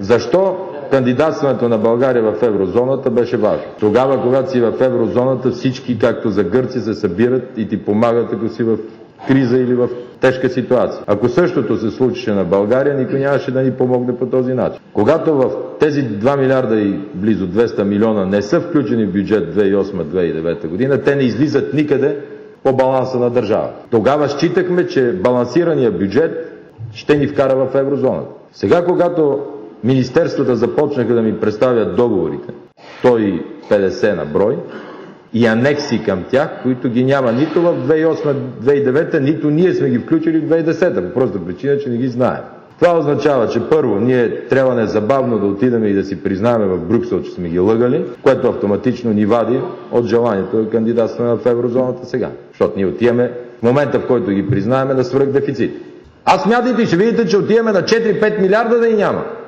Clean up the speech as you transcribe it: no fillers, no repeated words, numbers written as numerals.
Защо кандидатстването на България в еврозоната беше важно? Тогава, когато си в еврозоната, всички, както за гърци, се събират и ти помагат, ако си в криза или в тежка ситуация. Ако същото се случеше на България, никой нямаше да ни помогне по този начин. Когато в тези 2 милиарда и близо 200 милиона не са включени в бюджет 2008-2009 година, те не излизат никъде по баланса на държавата. Тогава считахме, че балансираният бюджет ще ни вкара в еврозоната. Сега, когато министерствата започнаха да ми представят договорите, 150 на брой, и анекси към тях, които ги няма нито в 2008-2009, нито ние сме ги включили в 2010, по проста причина, че не ги знаем. Това означава, че първо, ние трябва незабавно да отидем и да си признаем в Брюксел, че сме ги лъгали, което автоматично ни вади от желанието да кандидатстваме в еврозоната сега. Защото ние отиваме в момента, в който ги признаем, на свръхдефицит. Смятайте, ще видите, че отиваме на 4-5 милиарда да и няма.